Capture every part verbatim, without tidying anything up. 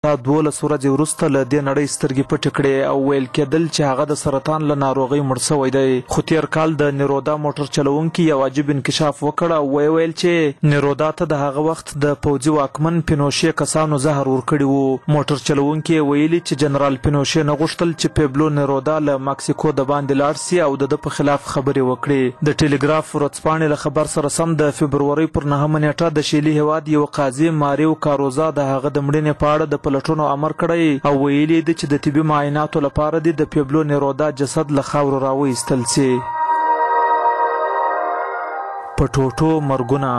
دا دولس ورځې وروسته له دې نړۍ سترګې پټې کړې او ویل کېدل چې هغه د سرطان له ناروغۍ مړ شوی دی. خو تېر کال د نیرودا موټر چلوونکي یو عجیب انکشاف وکړ او ویې ویل چې نیرودا ته د هغه وخت د پوځي واکمن پینوشې کسانو زهر ورکړي وو. موټر چلوونکي ویلي چې جنرال پینوشې نه غوښتل چې پیبلو نیرودا له مکسیکو د باندې لاړ سي او د ده په خلاف خبرې وکړي. د ټیلیګراف ورځپاڼې له خبر سره سم د فبرورۍ پر نهمه نیټه د شیلي هېواد یو قاضي ماریو کاروزا د هغه د مړینې په اړه د پلټنو امر کړی او ویلي دي چې د طبي معایناتو لپاره دې د پیبلو نیرودا جسد له خاورو راوایستل سي. په ټوټو مرګونه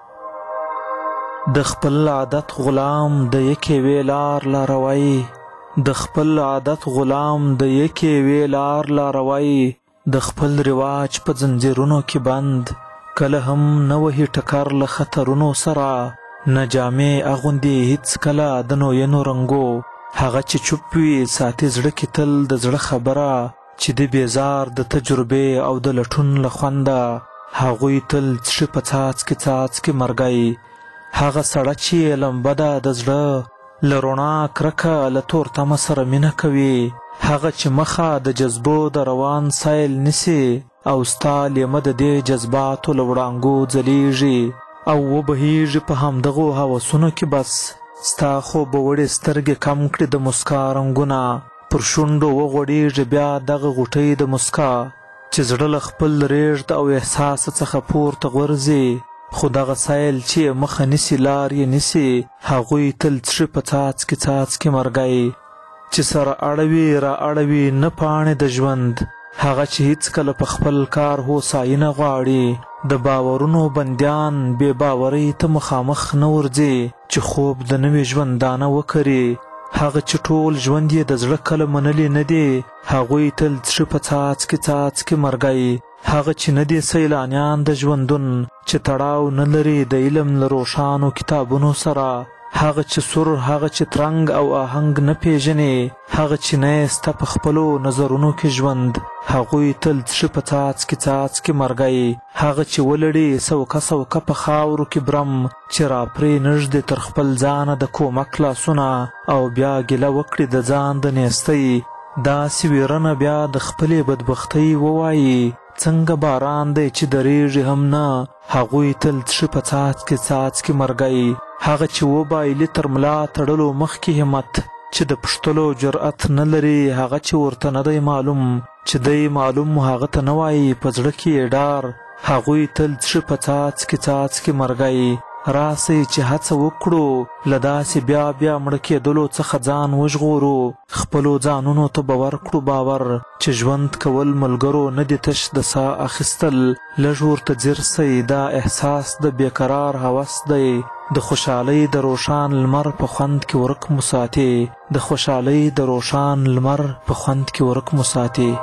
د خپل عادت غلام د یکې وې لار لاروي، د خپل عادت غلام د یکې وې لار لاروي، د خپل رواج په زنځیرونو کې بند، کله هم نه وهي ټکر له خطرونو سره، نه جامې اغوندي هیڅ کله د نوینو رنګو، هغه چې چوپ وي ساتي زړه کې تل د زړه خبره، چې د بیزار د تجربې او د لټون له خونده، هغوی تل څښي په څاڅکي څاڅکي مرګی. هغه سړه چې لمبه ده د زړه له رڼا کرکه له تور تمه سره مینه کوي، هغه چې مخه د جذبو د روان سیل نیسي او ستا لیمه د دې جذباتو له وړانګو ځلیږي او وبهیږي په همدغو هوسونو کې. بس ستا خو به وړې سترګې کم کړي د مسکا رنګونه، پر شونډو وغوړېږي بیا دغه غوټۍ د مسکا، چې زړه له خپل ریږد او احساس څخه پورته غورځي، خو دغه سیل چې مخه نیسي لار یې نیسي، هغوی تل څښي په څاڅکي څاڅکي مرګی. چې سره اړوي را اړوي نه پاڼې د ژوند، هغه چې هیڅکله په خپل کار هوساینه غواړي، د باورونو بندیان بې باورۍ ته مخامخ نه ورځي چې خوب د نوي ژوندانه وکري، هغه چې ټول ژوند یې د زړه کله منلي نه دي، هغوی تل څښي په څاڅکي څاڅکي مرګی. هغه چې نه دي سیلانیان د ژوندون، چې تړاو نه لري د علم له روښانو کتابونو سره، هغه چې سور هغه چې ترنګ او آهنګ نه پیژني، هغه چې نه یې سته په خپلو نظرونو کې ژوند، هغوی تل څښي په څاڅکي څاڅکي مرګی. هغه چې ولړي سوکه سوکه په خاورو کې برم، چې راپرې نږدې تر خپل ځانه د کومک لاسونه او بیا ګیله وکړي د ځان د نیستۍ، داسې ویرنه بیا د خپلې بدبختۍ ووایي څنګه باران دی چې درېږي هم نه، هغوی تل څښي په څاڅکي څاڅکي مرګی. هغه چې وبایلي تر ملا تړلو مخکې همت، چې د پوښتلو جرأت نه لري، هغه چې ورته نه دی معلوم، چې دی معلوم هغه ته نه وایي په زړه کې یې ډار، هغوی تل څښي په څاڅکي څاڅکي مرګی. راسئ چې هڅه وکړو له داسې بیا بیا مړه کېدلو څخه ځان وژغورو، خپلو ځانونو ته به ورکړو باور چې ژوند کول ملګرو نه دي تش د ساه اخیستل. لږ ورته ځیر سئ، دا احساس د بېقرار هوس دی، د خوشحالۍ د روښان لمر په خوند کې ورک مو ساتي، د خوشحالۍ د روښان لمر په خوند کې ورک مو ساتي.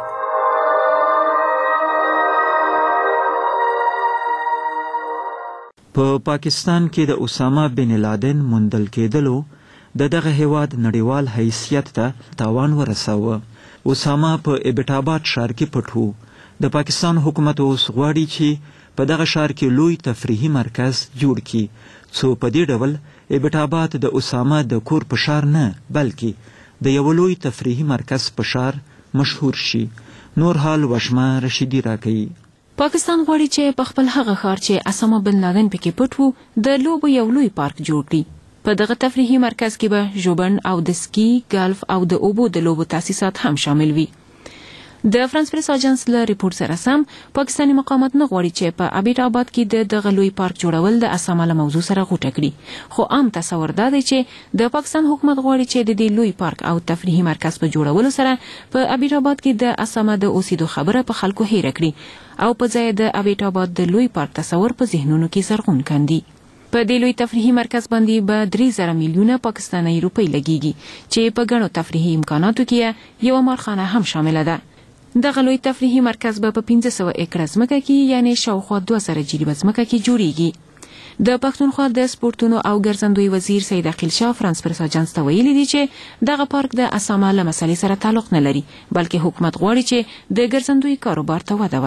په پا پاکستان کې د اسامه بن لادن موندل کېدلو د دغه هیواد نړیوال حیثیت ته تاوان ورساوه. اسامه په ایبټ آباد ښار کې پټ و. د پاکستان حکومت اوس غواړي چې په دغه ښار کې لوی تفریحي مرکز جوړ کړي، څو په دې ډول ایبټ آباد د اسامه د کور په ښار نه بلکې د یو لوی تفریحي مرکز په ښار مشهور شي. نور حال وشمه رشیدي راکوي. پاکستان غواړي چې په خپل هغه ښار چې اسامه بن لادن پکې پټ و د لوبو یو لوی پارک جوړ کړي. په دغه تفریحي مرکز کې به ژوبڼ او د سکی، ګالف او د اوبو د لوبو تاسیسات هم شامل وي. د فرانس پریس اجانس له ریپورت سره سم پاکستاني مقامات نه غواړي چې په ابیټ آباد کې د دغه لوی پارک جوړول د اسامه له موضوع سره غوټه کړي، خو عام تصور دا دی چې د پاکستان حکومت غواړي چې د دې لوی پارک او تفریحي مرکز په جوړولو سره په ابیټ آباد کې د اسامه د اوسېدو خبره په خلکو هېره کړي او په ځای د ابیټ آباد د لوی پارک تصور په ذهنونو کې زرغون کاندي. په دې لوی تفریحي مرکز باندې به درې زره میلیونه پاکستاني روپۍ لګیږي چې په ګڼو تفریحي امکاناتو کې یو مارخانه هم شامله ده. دغه لوی تفریحي مرکز به په پنځه سوه ایکړه ځمکه کې یعنې شاوخوا دوه زره جریبه ځمکه کې جوړیږي. د پښتونخوا د سپورتونو او ګرځندوی وزیر سید عقیل شاه فرانس پریس اجانس ته ویلي دي چې دغه پارک د اسامه له مسلې سره تعلق نه لري، بلکې حکومت غواړي چې د ګرځندوی کاروبار ته وده ورکړي.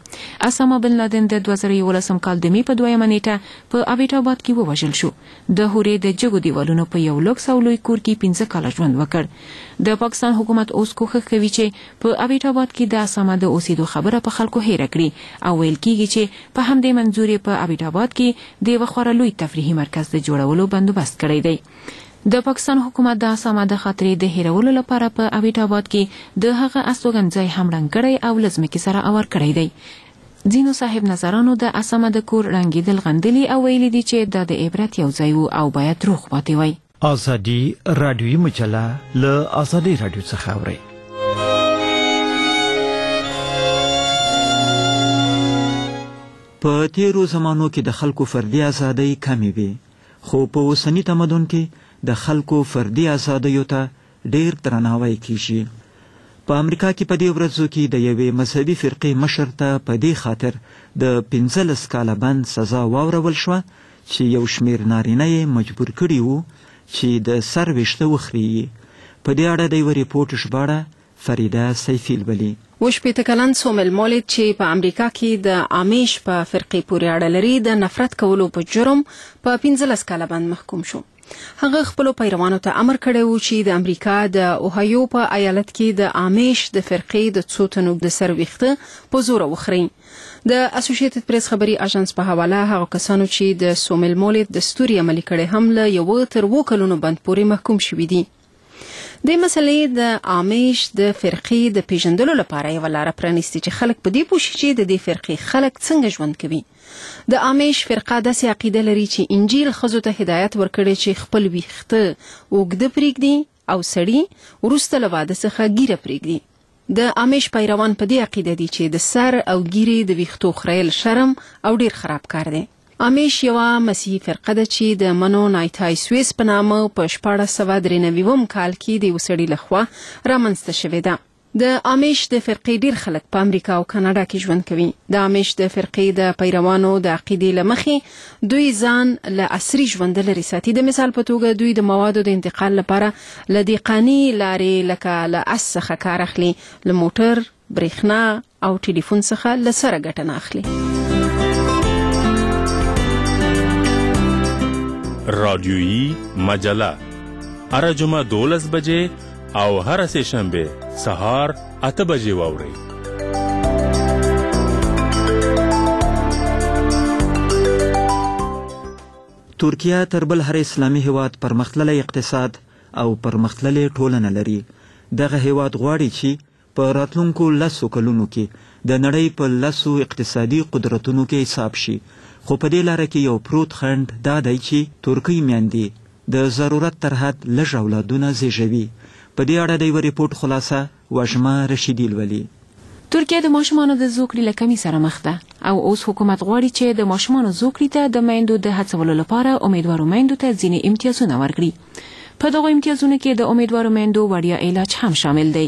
اسامه بن لادن د دوه زره یولسم کال د می په دویمه نیټه په ابیټ آباد کې ووژل شو. د هورې د جګو دیوالونو په یو لوکس او لوی کور کې پنځه کاله ژوند وکړ. د پاکستان حکومت اوس کوښښ کوي چې په ابیټ آباد کې د اسامه د اوسېدو خبره په خلکو هېره کړي او ویل کېږي چې په همدې منظور په ابیټ آباد کې د وخوره لوی تفریحي مرکز د جوړولو بندوبست کړی دی. د پاکستان حکومت د اسامه د خاطرې د هیرولو لپاره په ابیټ آباد کې د هغه استوګنځای هم رنګ کړی او لزمکې سره اور کړی دی. ځینو صاحب نظرانو د اسامه د کور رنګیدل غندلي او ویلي دي چې دا د عبرت یو ځای وو او باید روغ پاتې وای. ازادي رادیوي مجله له ازادي رادیو څخه اوري. په تیرو زمانو کې د خلکو فردي ازادۍ کمې وي، خو په اوسني تمدن کې د خلکو فردي ازادیو ته ډیر درناوی کیږي. په امریکا کې په دې ورځو کې د یوې مذهبي فرقې مشر ته په دې خاطر د پنځلس کاله بند سزا واورول شوه چې یو شمیر نارینه یې مجبور کړي وو چې د سر ویښته وخري. په دې اړه د یوه ریپورټ ژباړه فریده سیفي لولي. وشپېته کلن سومل مولد چې په امریکا کې د آمیش په فرقې پورې اړه لري د نفرت کولو په جرم په پنځلس کاله بند محکوم شو. هغه خپل پیروانو ته امر کړی و چې د امریکا د اوهایو په ایالت کې د آمیش د فرقې د څو تنو د سر ویښته په زور وخري. د اسوسییټډ پریس خبري اژانس په حواله هغه کسانو چې د سومل مولد د ستوري عملي کړي هم له یو تر وو کلونو بند پورې محکوم شوي دي. د مسلې د آمیش د فرقې د پیژندلو لپاره یو لار پرانیستي چې خلک په دې پوښي چې د دې فرقې خلک څنګه ژوند کوي. د آمیش فرقه داسې عقیده لري چې انجیل ښځو ته هدایت ورکړي چې خپل ویښته اوږده پرېږدي او سړي وروسته له واده څخه ږیره پرېږدي. د آمیش پیروان په دې عقیده دي چې د سر او ږیرې د ویښتو خریل شرم او ډیر خراب کار دی. آمیش یوه مسیحي فرقه ده چې د منو نایتای سویس په نامه په شپاړس سوه درې نوي کال کې د یو سړي لخوا رامنځته شوې ده. د آمیش د فرقې ډیر خلک په امریکا او کاناډا کې ژوند کوي. د آمیش د فرقې د پیروانو د عقیدې له مخې دوی ځان له عصري ژوند لرې ساتي. د مثال په توګه دوی د موادو د انتقال لپاره له دقاني لارې لکه له اس څخه کار اخلي، له موټر، برېښنا او ټلیفون څخه له سره ګټه نه اخلي. رادیویی مجله هر جمعه دولس بجې او هر سه شنبه سهار اته بجې واورئ. ترکیه تر بل هر اسلامي هیواد پرمختللی اقتصاد او پرمختللی ټولنه لري. دغه هیواد غواړي چې په راتلونکو لسو کلونو کې د نړۍ په لسو اقتصادي قدرتونو کې حساب شي. خو په دې لاره کې یو پروت خنډ دا دی چې ترکي میندې د ضرورت تر حد لږ اولادونه زیږوي. په دې اړه د یو ریپورت خلاصه وژمه رشیدي لولي. ترکیه د ماشومانو د زوکړې له کمی سره مخ ده او اوس حکومت غواړي چې د ماشومانو زوکړې ته د میندو د هڅولو لپاره امیدوارو میندو ته ځینې امتیازونه ورکړي. په دغو امتیازونو کې د امیدوارو میندو وړیا علاج هم شامل دی.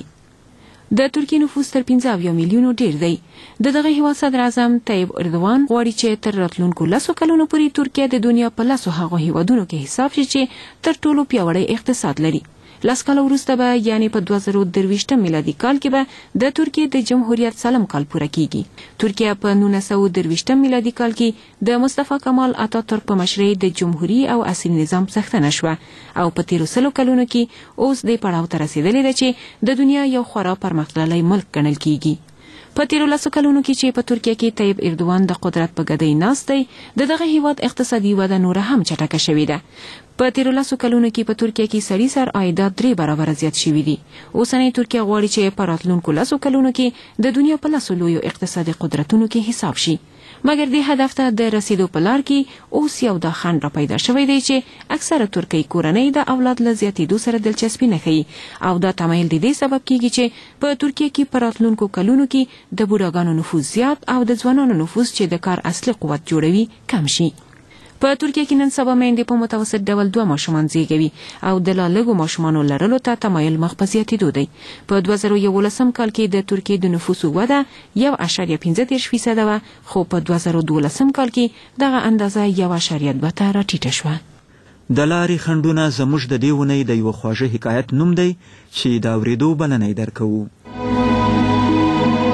د ترکیې نفوس تر پنځه اویا میلیونو ډیر دی. د دغه هیواد صدر اعظم طیب اردوان غواړي چې تر راتلونکو لسو کلونو پورې ترکیه د دنیا په لسو هغو هیوادونو کې حساب شي چې تر ټولو پیاوړی اقتصاد لري. لس کاله وروسته به یعنی په دوه زره درویشتم میلادي کال کې به د ترکیې د جمهوریت سلم کال پوره کیږي. ترکیه په نولس سوه درویشتم میلادي کال کې د مصطفی کمال اتاتورک په مشرۍ د جمهوریت او عصري نظام څښتنه شوه او په تیرو سلو کلونو کې اوس د پړاو ته رسیدلې ده چې د دنیا یو خورا پرمختللی ملک ګڼل کیږي. په تیرو لسو کلونو کې چې په ترکیه کې طیب اردوان د قدرت په ګدۍ ناست دی، د دغه هیواد اقتصادي وده نوره هم چټکه شوې ده. په تیرو لسو کلونو کې په ترکیه کې سړي سر عایدات درې برابره زیات شوي دي. اوسنۍ ترکیه غواړي چې په راتلونکو لسو کلونو کې د دنیا په لسو لویو اقتصادي قدرتونو کې حساب شي. مګر دې هدف ته د رسیدو په لار کې اوس یو دا خنډ را پیدا شوی دی چې اکثره ترکي کورنۍ د اولاد له زیاتېدو سره دلچسپي نه ښیي او دا تمایل د دې سبب کیږي چې په ترکیه کې په راتلونکو کلونو کې د بوډاګانو نفوس زیات او د ځوانانو نفوس چې د کار اصلي قوت جوړوي کم شي. په ترکیه کې نن سبا میندې په متوسط ډول دوه ماشومان زیږوي او د لا لږو ماشومانو لرلو ته تمایل مخ په زیاتېدو دی. په دوه زره یولسم کال کې د ترکیې د نفوسو وده یو اعشاریه پنځه دېرش فیصده وه، خو په دوه زره دولسم کال کې دغه اندازه یو اعشاریه دوه ته راټیټه شوه. د لارې خنډونه زموږ د دې اونۍ د یوه خواږه حکایت نوم دی چې د اورېدو بلنه یې درکوو. په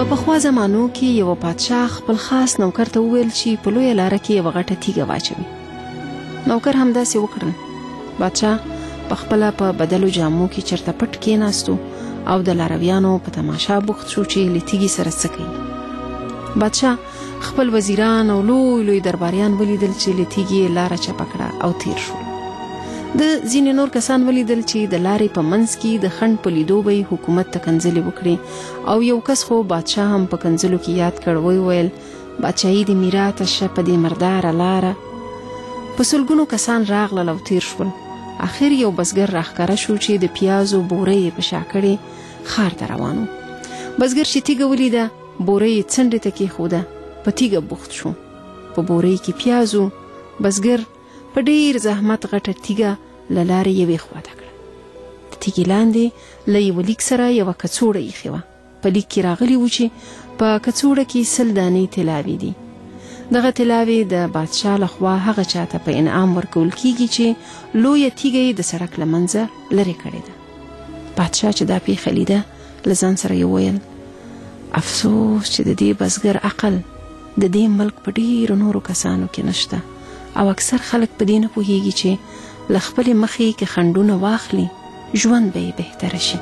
په پخوا زمانو کې یو پادشاه خپل خاص نوکر ته وویل چې په لویه لاره کې یو غټه تیږه واچوي. نوکر همداسې وکړل. پادشاه په خپله په بدلو جامو کې چرته پټ کېناستو او د لارویانو په تماشا بوخت شو چې له تیږې سره څه کوي. پادشاه خپل وزیران او لوی لوی درباریان ولیدل چې له تیږې لاره چپه کړه او تیر شول. د ځینې نور کسان ولیدل چې د لارې په منځ کې د خنډ په لیدو به حکومت ته کنځلې وکړي او یو کس خو بادشاه هم په کنځلو کې یاد کړ. وی ویل بادشاهي د میراته شه په دې مرداره لاره. په سلګونو کسان راغلل او تیر شول. اخر یو بزګر راښکاره شو چې د پیازو بورې په شا کړې ښار ته روانو. بزګر چې تیږه ولیده بورې یې څنډې ته کېښوده، په تیږه بوخت شو. په بورې کې پیازو. بزګر په ډیر زحمت غټه تیږه له لارې یوې خواته کړه. د تیږې لاندې له یوه لیک سره یوه کڅوړه ایښې وه. په لیک کې راغلي و چې په کڅوړه کې سل دانې طلاوې دي. دغه طلاوې د بادشاه لخوا هغه چاته په انعام ورکول کیږي چې لویه تیږه یې د سړک له منځه لرې کړې ده. بادشاه چې دا پیښه لیده له ځان سره یې ویل افسوس چې د دې بزګر عقل د دې ملک په ډیرو نورو کسانو کې نشته او اکثر خلک په دې نه پوهیږي چې له خپلې مخې کې خنډونه واخلي ژوند به یې بهتره شي.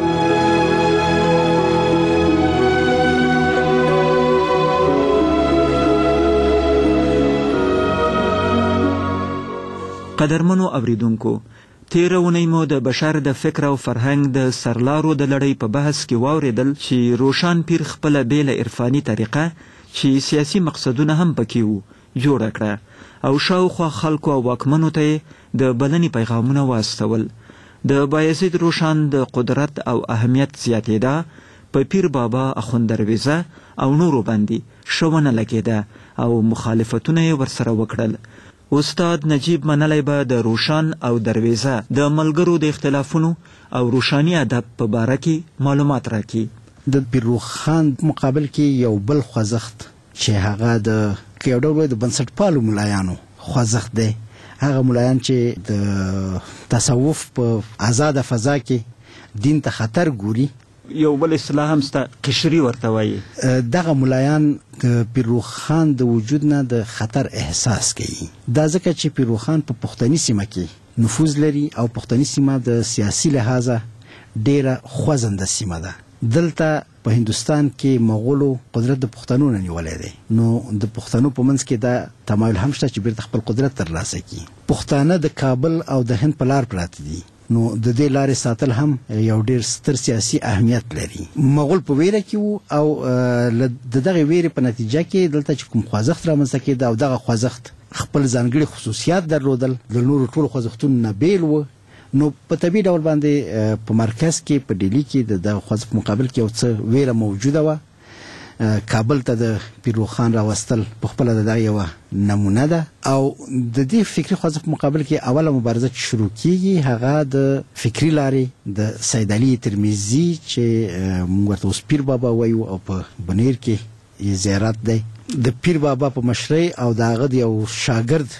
قدرمنو اوریدونکو، تیره اونۍ مو د بشر د فکر او فرهنګ د سرلارو د لړۍ په بحث کې واورېدل چې روشان پیر خپله بیله عرفاني طریقه چې سیاسي مقصدونه هم پکې وو جوړه کړه او شاوخوا خلکو او واکمنو ته د بلنې پیغامونه واستول. د بایزید روشان د قدرت او اهمیت زیاتېده په پیر بابا اخوند درویزه او نورو باندې ښونه لګېده او مخالفتونه یې ورسره وکړل. استاد نجیب منلی به د روشان او درویزه د ملګرو د اختلافونو او روشاني ادب په باره کې معلومات راکړي. د پیر روخان مقابل کې یو بل خوځښت چې هغه د یو ډول د بنسټپالو ملایانو خوځښت دی. هغه ملایان چې د تصوف په آزاده فضا کې دین ته خطر ګوري. یو بل اصطلاح هم ستا قشري ورته وایي. دغه ملایان د پیر روخان د وجود نه د خطر احساس کوي. دا ځکه چې پیر روخان په پښتني سیمه کې نفوذ لري او پښتني سیمه د سیاسي لحاظه ډیره خوځنده سیمه ده. دلته په هندوستان کې مغولو قدرت د پښتنو نه نیولی دی، نو د پښتنو په منځ کې دا تمایل هم شته چې بیرته خپل قدرت ترلاسه کړي. پښتانه د کابل او د هند په لار پراته دي، نو د دې لارې ساتل هم یو ډیر ستر سیاسي اهمیت لري. مغول په ویره کې وو او د دغه ویرې په نتیجه کې دلته چې کوم خوځښت رامنځته کېده او دغه خوځښت خپل ځانګړي خصوصیات درلودل، د نورو ټولو خوځښتونو نه بیل و، نو په طبیعي ډول باندې په مرکز کې په ډیلي کې د دغه خوځښت مقابل کې یو څه ویره موجوده وه. کابل ته د پیر روخان راوستل په خپله د دغه یوه نمونه ده او د دې فکري خوځښت په مقابل کې اوله مبارزه چې شروع کیږي هغه د فکري لارې د سید علي ترمذي چې موږ ورته اوس پیر بابا وایو او په بنیر کې یې زیارت دی، د پیر بابا په مشرۍ او د هغه د یو شاګرد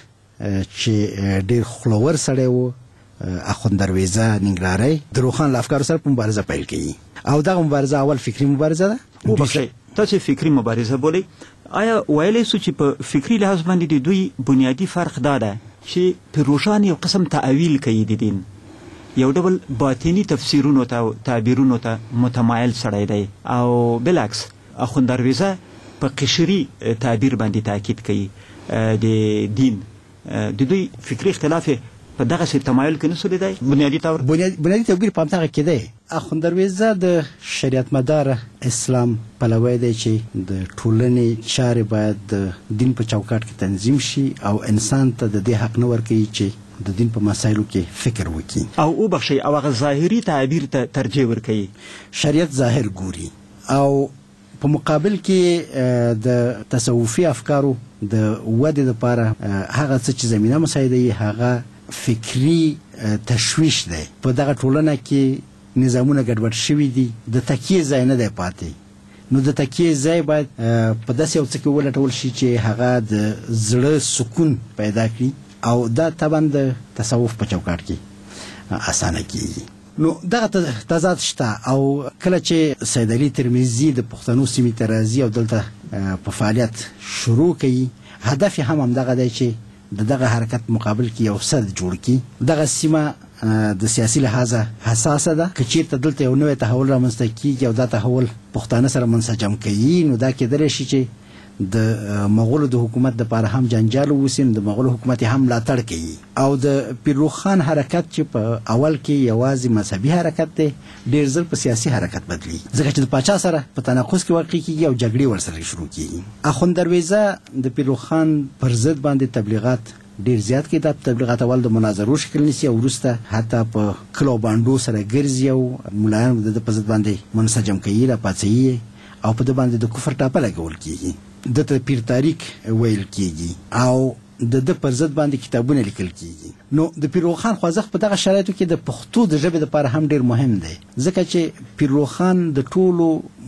چې ډیر خلور سړی و اخوند درویزه ننګرهاری د روخان له افکارو سره په مبارزه پیل کوي او دغه مبارزه اول فکري مبارزه ده. وبخښئ، تاسو فکري مبارزه بولئ. آیا ویلی سو چې په فکري لحاظ باندې د دوی بنیادی فرق دا ده چې پیر روشان یو قسم تعویل کوي د دین، یو ډول باطني تفسیرونو ته او تعبیرونو ته متمایل سړی دی، او بالعکس اخوند درویزه په قشري تعبیر باندې تاکید کوي د دین. د دوی فکري اختلاف په دغسې تمایل کې نسو لیدی بنیادي طور؟ بنیادي توپیر په همدغه کې دی. اخوند درویزه د شریعت مدار اسلام پلوی دی چې د ټولنې چارې باید د دین په چوکاټ کې تنظیم شي او انسان ته د دې حق نه ورکوي چې د دین په مسایلو کې فکر وکړي او وبخښئ او هغه ظاهري تعبیر ته ترجیح ورکوي. شریعت ظاهر ګوري او په مقابل کې د تصوفي افکارو د ودې لپاره هغه څه چې زمینه مساعده یې هغه فکری تشویش دی. په دغه ټولنه کې نظامونه ګډوډ شوي دي، د تکیې ځای نه دی پاتې، نو د تکیې ځای باید په داسې یو څه کې ولټول شي چې هغه د زړه سکون پیدا کړي او دا طبعا د تصوف په چوکاټ کې اسانه کیږي. نو دغه تضاد شته او کله چې سید علي ترمذي د پښتنو سیمې ته راځي او دلته په فعالیت شروع کوي، هدف یې هم همدغه دی چې د دغه حرکت مقابل کې یو سد جوړ کړي. دغه سیمه د سیاسي لحاظه حساسه ده، که چیرته دلته یو نوی تحول رامنځته کیږي او دا تحول پښتانه سره منسجم کوي، نو دا کېدلی شي چې د مغولو د حکومت دپاره هم جنجال ووسي، نو د مغولو حکومت هم ملاتړ کوي. او د پیرروخان حرکت چې په اول کې یوازې مذهبي حرکت دی، ډېر ژر په سیاسي حرکت بدلي، ځکه چې د پاچا سره په تناقض کې واقع کېږي او جګړې ورسره شروع کېږي. اخوند درویزه د پیرروخان پر ضد باندې تبلیغات ډیر زیات کې د تبلیغات اول د مناظرو شکل نیسي او وروسته حتی په کلو باندو سره ګرځي او ملایان د په ضد باندې منسجم کوي، راپاڅوي او په د باندې د کفر ټاپه لګول کېږي. دته پیر تاریک ویل کېږي او د د پر ضد باندې کتابونه لیکل کېږي. نو د پیرروخان خوځښت په دغه شرایطو کې د پښتو د ژبې لپاره هم ډیر مهم دی، ځکه چې پیرروخان د ټولو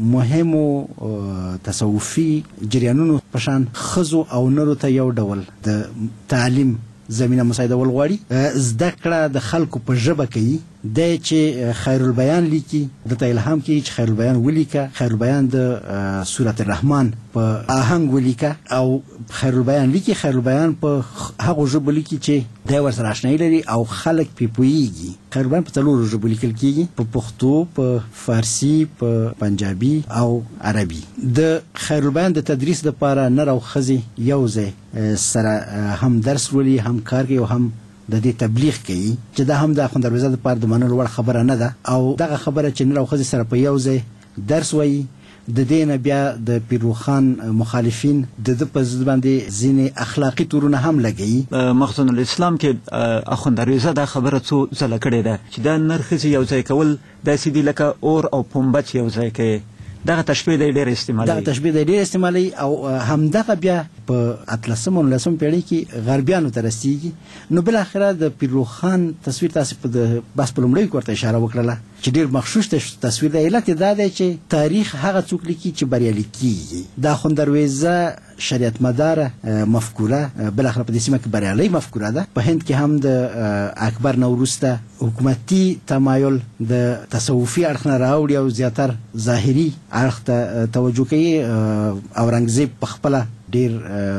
مهمو تصوفي جریانونو په شان ښځو او نرو ته یو ډول د تعلیم زمینه مساعدول غواړي. زده کړه د خلکو په ژبه کوي، دی چې خیر البیان لیکي دته الهام کوي چې خیر البیان ولیکه، خیر البیان د سورت الرحمن په آهنګ ولیکه او خیر البیان لیکي، خیر البیان په هغو ژبو لیکي چې دی ورسره اشنایي لري او خلک پرې پوهېږي. خیر البیان په څلورو ژبو لیکل کېږي، په پښتو، په فارسي، په پنجابي او عربي. د خیر البیان د تدریس لپاره نر او ښځې یو ځای سره هم درس لولي، هم کار کوي او هم د دې تبلیغ کوي، چې دا هم د اخوند درویزه لپاره د منلو وړ خبره نه ده. او دغه خبره چې نر او ښځې سره په یو ځای درس وایي، د دې نه بیا د پیرروخان مخالفین د ده په ضد باندې ځینې اخلاقي تورونه هم لګوي. مخزن الاسلام کې اخوند درویزه دا خبره څو ځله کړې ده چې دا نر ښځې یو ځای کول داسې دي لکه اور او پنبه چې یو ځای کوي. دغه تشبیه دی ډېر استعمالوي، دغه تشبیه دی ډېر استعمالوي او همدغه بیا په اتلسمه او نولسمه پیړۍ کې غربیانو ته رسېږي. نو بالاخره د پیرروخان تصویر تاسې په د بحث په لومړیو کې ورته اشاره وکړله چې ډېر مغشوش تصویر دی. علت یې دا دی چې تاریخ هغه څوک لیکي چې بریالي کېږي. د اخوند درویزه شریعت مداره مفکوره بالاخره په دې سیمه کې بریالۍ مفکوره ده. په هند کې هم د اکبر نه وروسته حکومتي تمایل د تصوفي اړخ نه راوړي او زیاتر ظاهري اړخ ته توجه کوي. اورنګزیب په خپله ډیر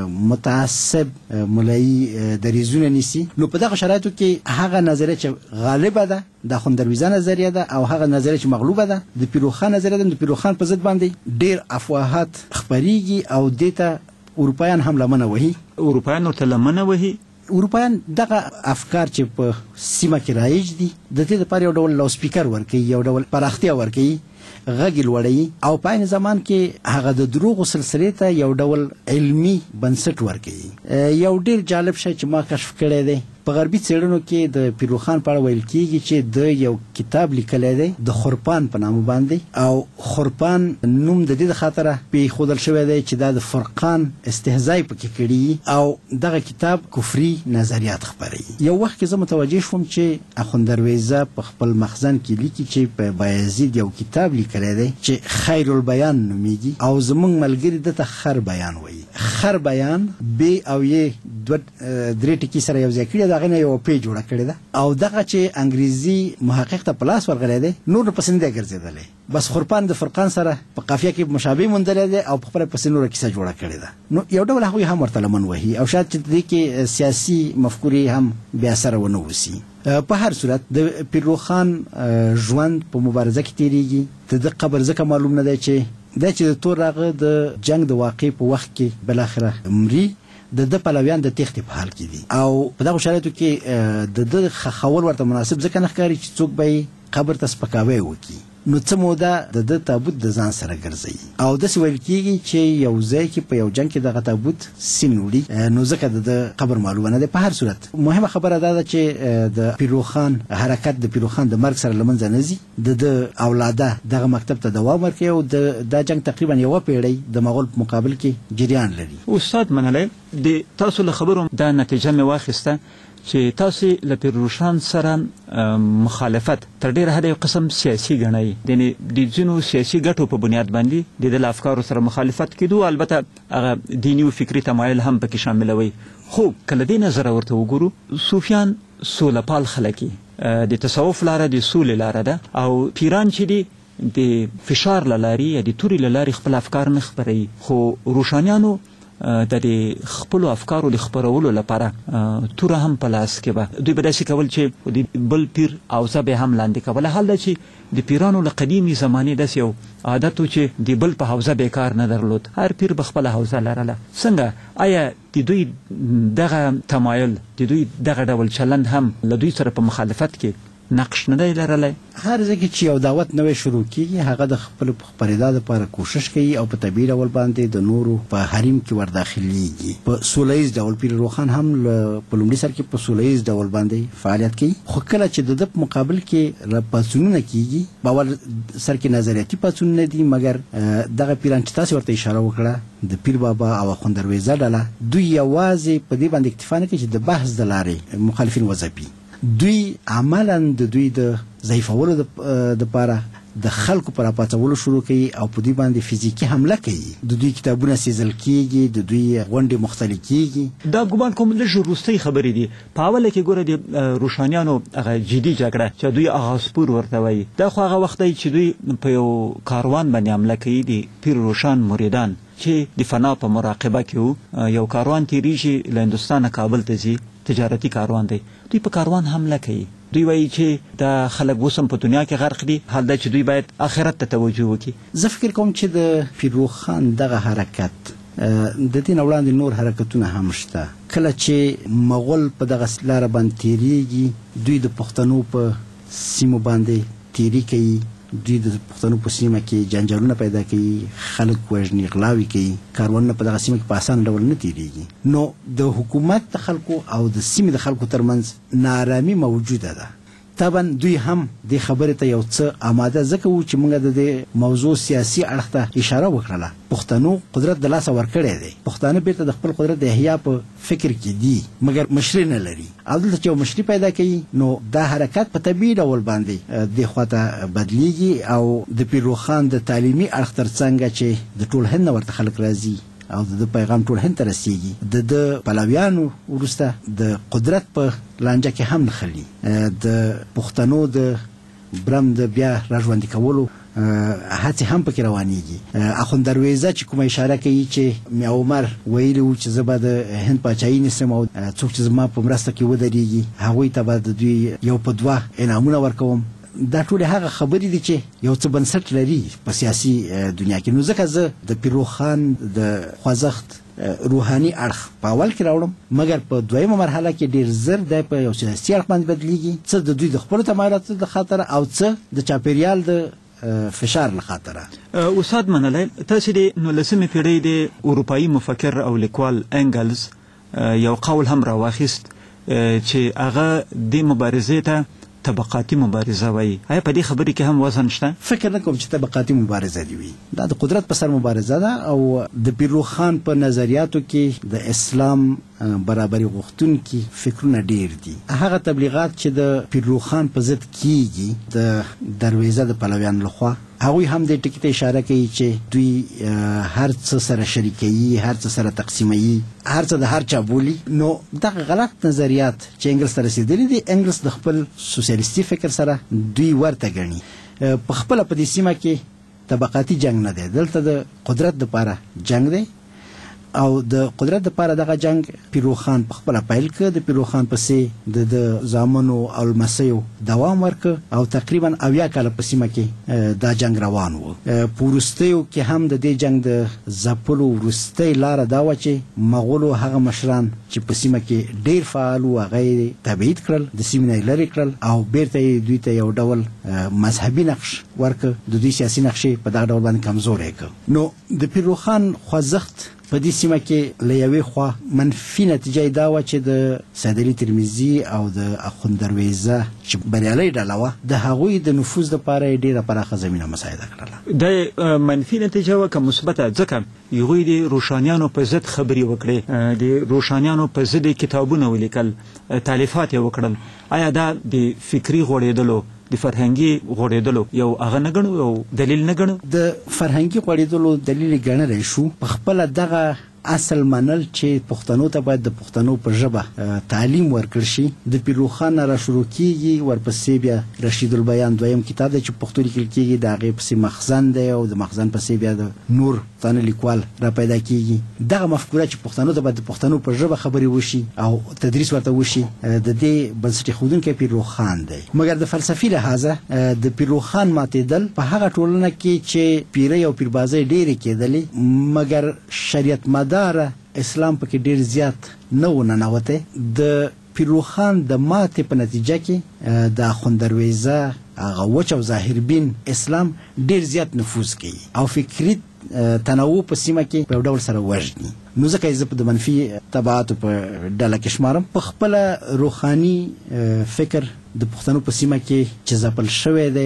متعصب ملایي دریځونه نیسي. نو په دغه شرایطو کې هغه نظریه چې غالبه ده د اخوند درویزه نظریه ده او هغه نظریه چې مغلوبه ده د پیرروخان نظریه ده. د پیرروخان په ضد باندې ډیر افواهات خپریږي او دې ته اروپایان هم لمنه وهي. اروپایان ورته لمنه وهي. اروپایان دغه افکار چې په سیمه کې رایج دي د دې لپاره یو ډول لاوسپیکر ورکوي، یو ډول پراختیا ورکوي، غږ لوړوي او په عین زمان کې هغه د دروغو سلسلې ته یو ډول علمي بنسټ ورکوي. یو ډیر جالب شی چې ما کشف کړی دی په غربي څېړنو کې د پیرروخان په اړه ویل کېږي چې د یو کتاب لیکلی دی د خرپان په نامه باندې، او خرپان نوم د دې د خاطره پرېښودل شوی دی چې دا د فرقان استهزا یې پکې کړي او دغه کتاب کفري نظریات خپروي. یو وخت کې زه متوجه شوم چې اخوند درویزه په خپل مخزن کې لیکي چې په بایزید یو کتاب لیکلی دی چې خیر البیان نومیږي او زمونږ ملګري دته خر بیان وایي. خر بیان ب او یې دوه درې ټکي سره یو ځای کړي، دغه نه یو پی جوړه کړې ده او دغه چې انګریزي محقق ته په لاس ورغلی دی نور پسې نه دی ګرځېدلی، بس خرپان د فرقان سره په قافیه کې مشابه موندلی دی او په خپله پسې نوره کیسه جوړه کړې ده. نو یو ډول هغوی هم ورته لمن وهي او شاید چې دې کې سیاسي مفکورې هم بې اثره ونه اوسي. په هر صورت د پیرروخان ژوند په مبارزه کې تېرېږي. د ده قبر ځکه معلوم نه دی چې دا چې د تور هغه د جنگ د واقع په وخت کې بالاخره مري، د ده پلویان د تېښتې په حال کې دي او په دغو شرایطو کې د ده خښول ورته مناسب ځکه نه ښکاري چې څوک به یې قبر ته سپکاوی وکړي. نو څه موده د ده تابوت د ځان سره ګرځوي او داسې ویل کېږي چې یو ځای کې په یو جنګ کې دغه تابوت سین وړي، نو ځکه د ده قبر معلومه نه دی. په هر صورت مهمه خبره دا ده چې د پیرروخان حرکت د پیرروخان د مرګ سره له منځه نه ځي. د ده اولاده دغه مکتب ته دوام ورکوي او دا جنګ تقریبا یوه پیړۍ د مغول په مقابل کې جریان لري. استاد منلی د تاسو له خبرو دا نتیجه مې واخیسته چې تاسو له پیرروخان سره مخالفت تر ډیره حده یو قسم سیاسي ګڼئ، یعنې د ځینو سیاسي ګټو په بنیاد باندې د ده له افکارو سره مخالفت کېدو، البته هغه دیني او فکري تمایل هم پکې شاملوئ. خو که له دې نظره ورته وګورو صوفیان سوله پال خلک د تصوف لاره د سولې لاره ده او پیران چې دي د فشار له لارې یا د تورې له لارې خپل افکار نه خپروي، خو روښانیانو د خپلو افکارو د خپرولو لپاره توره هم په لاس کې به دوی به داسې کول چې د بل پیر اوزه به هم لاندې کوله. حال ده چې د پیرانو له قدیمي زمانې داسې یو عادت و چې د بل په حوزه به کار نه درلود، هر پیر به خپله حوزه لرله. څنګه آیا د دوی دغه تمایل، د دوی دغه ډول چلند هم له دوی سره په مخالفت کې نقش نه دی لرلی؟ هر ځای کې چې یو دعوت نوی شروع کیږي هغه د خپل خپرېدا لپاره کوشش کوي او په طبیعي ډول باندې د نورو په حریم کې ورداخلیږي. په سوله ییز ډول پیر روښان هم په لومړي سر کې په سوله ییز ډول باندې فعالیت کوي، خو کله چې د ده په مقابل کې پاڅونونه کیږي، باور سر کې نظریاتي پاڅونونه دي، مګر دغه پیران چې تاسې ورته اشاره وکړه د پیر بابا او اخوند درویزه ډله، دوی یوازې په دې باندې اکتفا نه کوي چې د بحث د لارې مخالفین وځپي، دوی عملا د دوی د ضعیفولو دپاره د خلکو پر راپاڅولو شروع کوي او په دوی باندې فزیکي حمله کوي. د دوی کتابونه سیزل کیږي، د دوی غونډې مختلې کیږي. دا ګمان کوم لږ وروستۍ خبرې دي. په اوله کې ګوره د روښانیانو هغه جدي جګړه چې دوی اغاسپور ورته وایي، دا خو هغه وخت دی چې دوی په یو کاروان باندې حمله کوي، د پیر روښان مریدان چې د فنا په مراقبه کې وو. یو کاروان تیریږي له هندوستانه کابل ته ځي، تجارتي کاروان دی، دوی په کاروان حمله کوي. دوی وایي چې دا خلک اوس هم په دنیا کې غرق دي، حال دا چې دوی باید آخرت ته توجه وکړي. زه فکر کوم چې د پیر روښان دغه حرکت د دې نه وړاندې نور حرکتونه هم شته. کله چې مغول په دغه لاره باندې تیریږي، دوی د پښتنو په سیمو باندې تیری کوي، دوی د پښتنو په سیمه کې جنجالونه پیدا کوي، خلک وژني، غلاوې کوي، کاروانونه په دغه سیمه کې په اسانه ډول نه تیریږي. نو د حکومت د خلکو او د سیمې د خلکو ترمنځ نارامي موجوده ده. طبعا دوی هم د خبرې ته یو څه آماده ځکه وو چې موږ د دې موضوع سیاسي اړخ ته اشاره وکړله. پښتنو قدرت د لاسه ورکړی دی، پښتانه بیرته د خپل قدرت د احیا په فکر کې دي، مګر مشري نه لري. او دلته چې یو مشري پیدا کوي نو دا حرکت په طبیعي ډول باندې دې خواته بدلیږي او د پیر روښان د تعلیمي اړخ تر څنګ چې د ټول هند نه ورته خلک راځي او د پیغام ټول هند ته رسیږي، د د پلویانو وروسته د قدرت په لانجه کې هم نښلي. د پښتنو د برم د بیا راژوندي کولو هڅې هم پکې روانېږي. اخوند درویزه چې کومه اشاره کوي چې میا عمر ویلي وو چې زه به د هند پاچاهي نیسم او څوک چې زما په مرسته کې ودرېږي هغوی ته به د دوی یو په دوه انعامونه ورکوم. دا ټول هغه خبرې دي چې یو څه بنسټ لري په سیاسي دنیا کې. نو ځکه زه د پیر روښان د خوځښت روحاني اړخ په اول کې راوړم، مګر په دویمه مرحله کې ډیر زر دی په یو سیاسي اړخ باندې بدلیږي، څه د دوی د خپلو تمایلاتو د خاطره او څه د چاپیریال د فشار له خاطره. استاد منلی، تاسې د نولسمې پیړۍ د اروپایي مفکر او لیکوال انګلز یو قول هم راواخیست چې هغه د مبارزې ته طبقاتي مبارزه وایي. آیا په دې خبرې کې هم وزن شته؟ فکر نه کوم چې طبقاتي مبارزه دی وي، دا د قدرت په سر مبارزه ده او د پیر روښان په نظریاتو کې د اسلام برابري غوښتونکي فکرونه ډیر دي. هغه تبلیغات چې د پیر روښان په ضد کیږي د درویزه د پلویانو لخوا، هغوی هم د ټکي ته اشاره کوي چې دوی هر څه سره شریکوي، هر څه سره تقسیموي، هر څه د هر چا بولي. نو دغه غلط نظریات چې انګلس ته رسېدلي دي، انګلس د خپل سوسیالیستي فکر سره دوی ورته ګڼي. په خپله په دې سیمه کې طبقاتي جنگ نه دی، دلته د قدرت دپاره جنگ دی او د قدرت دپاره دغه جنگ پیر روښان په خپله پیل کړ. د پیر روښان پسې د د زامنو او لمسیو دوام ورکړ او تقریبا اویا کاله په سیمه کې دا جنگ روان و. په وروستیو کې هم د دې جنگ د ځپلو وروستۍ لاره دا وه چې مغولو هغه مشران چې په سیمه کې ډیر فعال وو هغه یې تبعید کړل، د سیمې نه یې لرې کړل او بیرته یې دوی ته یو ډول مذهبي نقش ورکړ، د دوی سیاسي نقشې په دغه ډول باندې کمزوری کړ. نو د پیر روښان خوځښت په دې سیمه کې له یوې خوا منفي نتیجه یې دا وه چې د سید علي ترمذي او د اخوند درویزه چې بریالۍ ډله وه، د هغوی د نفوذ دپاره یې ډېره پراخه زمینه مساعده کړله. دا منفي نتیجه وه که مثبته؟ ځکه هغوی د روښانیانو په ضد خبرې وکړې، د روښانیانو په ضد کتابونه ولیکل، تالیفات یې وکړل. آیا دا د فکري غوړېدلو، د فرهنګي غوړېدلو یو هغه نه ګڼو، یو دلیل نه ګڼو؟ د فرهنګي غوړېدلو دلیل ګڼلی شو. په خپله دغه اصل منل چې پښتنو ته باید د پښتنو په ژبه تعلیم ورکړ شي. د پیر روح خان را شروع کیږي، ورپسې بیا رشید البیان دویم کتاب دی چې پښتو لیکل کیږي، د هغې پسې مخزن دی او د مخزن پسې بیا د نور پښتانه لیکوال را پیدا کیږي. دغه مفکوره چې پښتنو ته باید د پښتنو په ژبه خبرې وشي او تدریس ورته وشي، د دې بنسټ ایښودونکی پیر روح خان دی. مګر د فلسفي لحاظه د پیر روح خان ماتېدل په هغه ټولنه کې چې پیرۍ او پیربازۍ ډېرې کېدلې، مګر شریعت مداره اسلام پکې ډېر زیات نه و ننوتی. د پیر روح خان د ماتې په نتیجه کې د اخوندرویزه هغه وچ او ظاهربین اسلام ډېر زیات نفوذ کوي او فکري تنوع په سیمه کې په ډول سره وژني. نو ځکه یې زه د منفي تبعاتو په ډله کې شمارم. په خپله روحاني فکر د پښتنو په سیمه کې چې ځپل شوی دی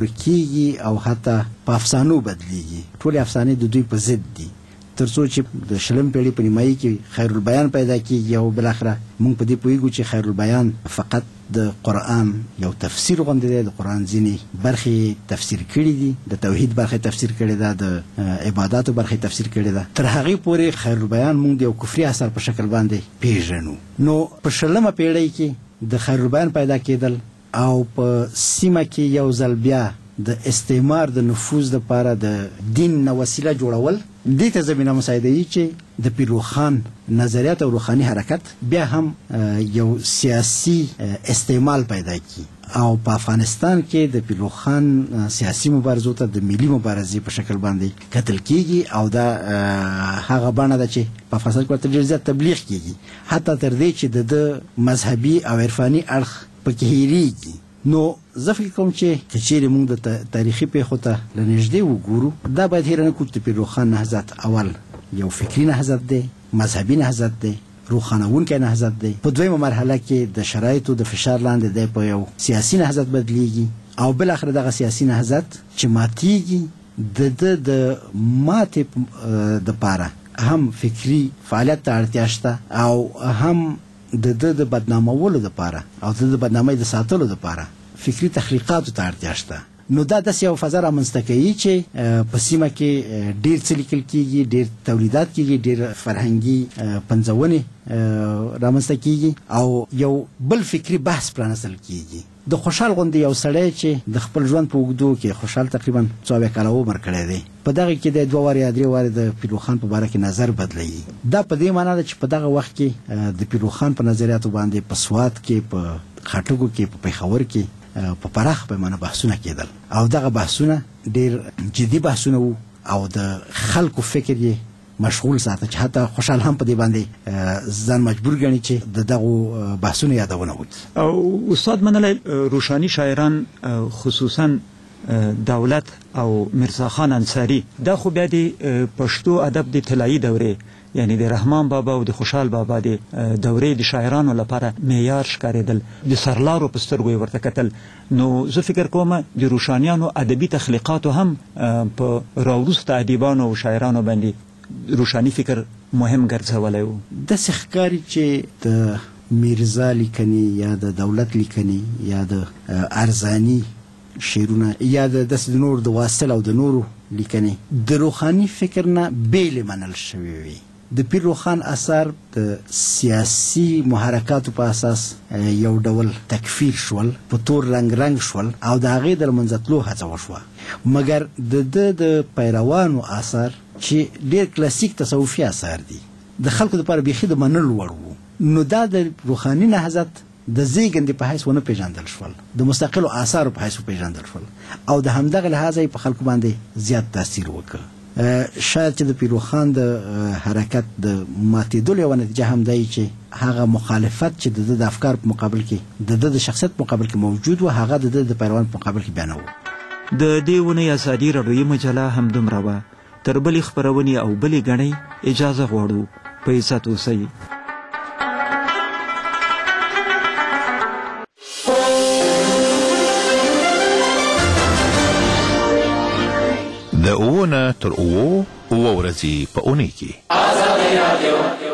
ورکیږي او حتی په افسانو بدلیږي. ټولې افسانې د دوی په ضد دي، تر څو چې د شلم پیړۍ په نیمایي کې خیر البیان پیدا کیږي او بالاخره موږ په دې پوهیږو چې خیر البیان فقط د قرآن یو تفسیر غوندې دی، د قرآن ځینې برخې تفسیر کړي دي، د توحید برخې تفسیر کړې ده، د عباداتو برخې تفسیر کړې ده. تر هغې پورې خیر البیان موږ د یو کفري اثر په شکل باندې پیژنو. نو په شلمه پیړۍ کې د خیر البیان پیدا کېدل او په سیمه کې یو ځل بیا د استعمار د نفوذ لپاره د دین نه وسیله جوړول، دې ته زمینه مساعدوي چې د پیر روح خان نظریات او روحاني حرکت بیا هم یو سیاسي استعمال پیدا کی او په افغانستان کې د پیر روح خان سیاسي مبارزو ته د ملي مبارزې په شکل باندې کتل کیږي او دا هغه بڼه ده چې په افغانستان کې ورته ډېر زیات تبلیغ کیږي، حتی تر دې چې د ده مذهبي او عرفاني اړخ پکې هېرېږي. نو زه فکر کوم چې که چیرې موږ د تاریخي پیښو ته له نږدې وګورو، دا باید هېره نه کړو چې د پیر روح خان نهضت اول یو فکري نهضت دی، مذهبي نهضت دی، روښانوونکی نهضت دی. په دویمه مرحله کې د شرایطو د فشار لاندې دی په یو سیاسي نهضت بدلیږي او بالاخره دغه سیاسي نهضت چې ماتیږي د ده د ماتې دپاره هم فکري فعالیت ته اړتیا شته او هم د ده د بدنامولو دپاره او د د بدنامۍ د ساتلو دپاره فکري تخلیقاتو ته اړتیا شته. نو دا داسې یو فضا رامنځته کوي چې په سیمه کې ډېر څه لیکل کېږي، ډېر تولیدات کېږي، ډېر فرهنګي پنځونې رامنځته کېږي او یو بل فکري بحث پرانستل کېږي. د خوشحال غوندې یو سړی چې د خپل ژوند په اوږدو کې خوشحال تقریبا څو اویا کاله عمر کړی دی، په دغه کې د دوه وارې یا درې وارې د پیر روح خان په باره کې نظر بدلوي. دا په دې معنا ده چې په دغه وخت کې د پیر روح خان په نظریاتو باندې په سوات کې، په خاټکو کې، په پېښور کې په پراخ پیمانه بحثونه کېدل او دغه بحثونه ډېر جدي بحثونه وو او د خلکو فکر یې مشغول ساته چې حتی خوشحال هم په دې باندې ځان مجبور ګڼي چې د دغو بحثونو یادونه وکړي. او استاد منلی، روشانی شاعران خصوصا دولت او مرزا خان انصاری دا خو بیا د پښتو ادب د طلایي دورې، یعنی د رحمان بابا او د خوشحال بابا د دورې د شاعرانو لپاره معیار ښکارېدل، د سرلارو په سترګو یې ورته کتل. نو زه فکر کوم د روشانیانو ادبي تخلیقاتو هم په راوروسته ادیبانو او شاعرانو باندې روشانی فکر مهم ګرځولی و. داسې ښکاري چې د میرزا لیکنې یا د دولت لیکنې یا د ارزاني شعرونه یا د داسې د نور د واصل او د نورو لیکنې د روحاني فکر نه بېلې منل شوې وي. د پیر روح خان اثار د سیاسي محرکاتو په اساس یو ډول تکفیر شول، په تور رنګ رنګ شول او د هغې د له منځه تلو هڅه وشوه. مګر د ده د پیروانو اثار چې ډېر کلاسیک تصوفي اثار دي، د خلکو دپاره بیخي د منلو وړ وو. نو دا د روحاني نهضت د زیږندې په حیث ونه پیژندل شول، د مستقلو آثارو په حیث وپیژندل شول او د همدغه لحاظه په خلکو باندې زیات تاثیر وکړ. شاید چې د پیر روح خان د حرکت د ماتېدلو یوه نتیجه هم دی چې هغه مخالفت چې د ده د افکار په مقابل کې، د ده د شخصیت په مقابل کې موجود و، هغه د ده د پیروان په مقابل کې بیا نه و. د دې اونۍ ازادي راډیویي مجله همدومره وه. تر بلې خپرونې او بلې ګڼۍ اجازه غواړو. په عزت اوسئ. د اووه نه تر اووه اووه ورځې په اونۍ کې